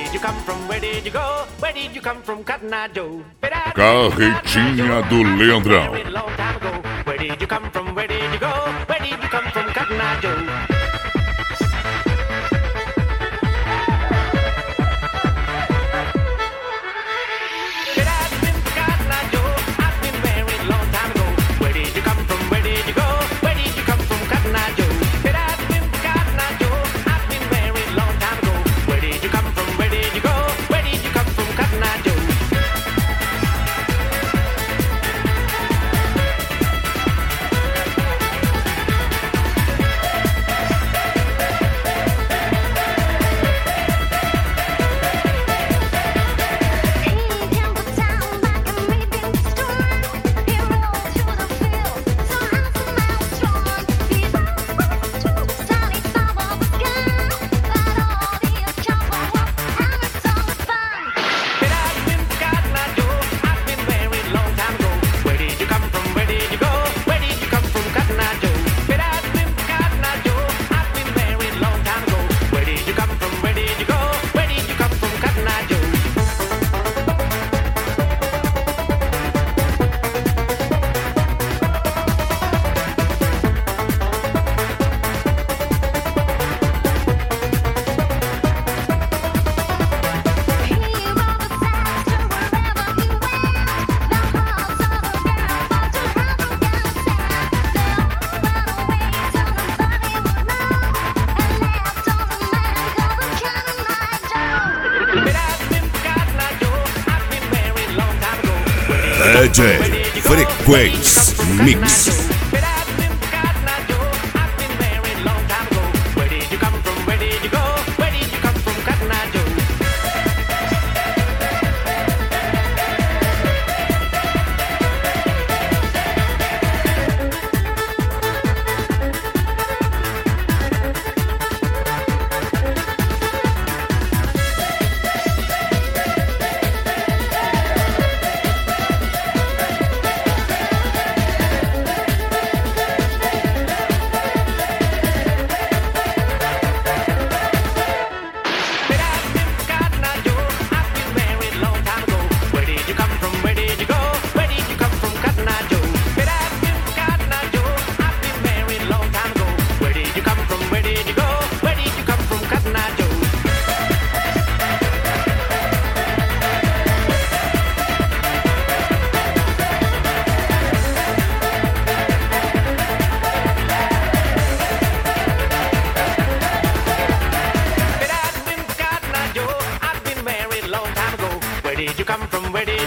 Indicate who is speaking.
Speaker 1: did you come from? Where did you go? Where did you come from, Cotton Eye Joe?
Speaker 2: Carretinha do Leandrão.
Speaker 1: Where did you come from? Where did you go? Where did you come from, Cotton Eye Joe?
Speaker 2: DJ Frequência Mix.
Speaker 1: Where did you come from? Where did